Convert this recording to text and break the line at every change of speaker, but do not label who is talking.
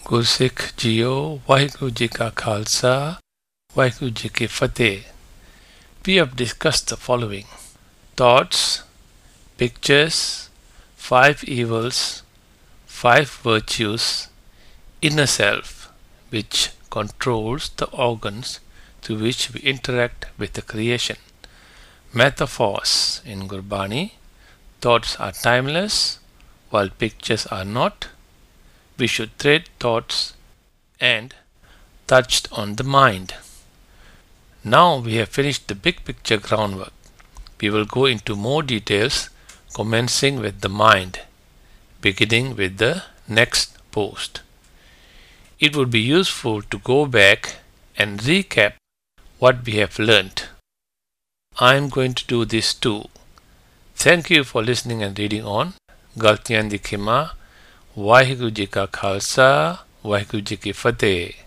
ਗੁਰਸਿੱਖ ਜੀਓ ਵਾਹਿਗੁਰੂ ਜੀ ਕਾ ਖਾਲਸਾ ਵਾਹਿਗੁਰੂ ਜੀ ਕੀ ਫਤਿਹ. We have discussed the following: thoughts, pictures, 5 evils, 5 virtues, inner self which controls the organs through which we interact with the creation. Metaphors in Gurbani: thoughts are timeless while pictures are not. We should tread thoughts and touched on the mind. Now we have finished the big picture groundwork. We will go into more details, commencing with the mind, beginning with the next post. It would be useful to go back and recap what we have learnt. I am going to do this too. Thank you for listening and reading on. Galtiyan di Khima. Waheguru ji ਕਾ ਖਾਲਸਾ ਵਾਹਿਗੁਰੂ ਜੀ ਕੀ ਫਤਿਹ.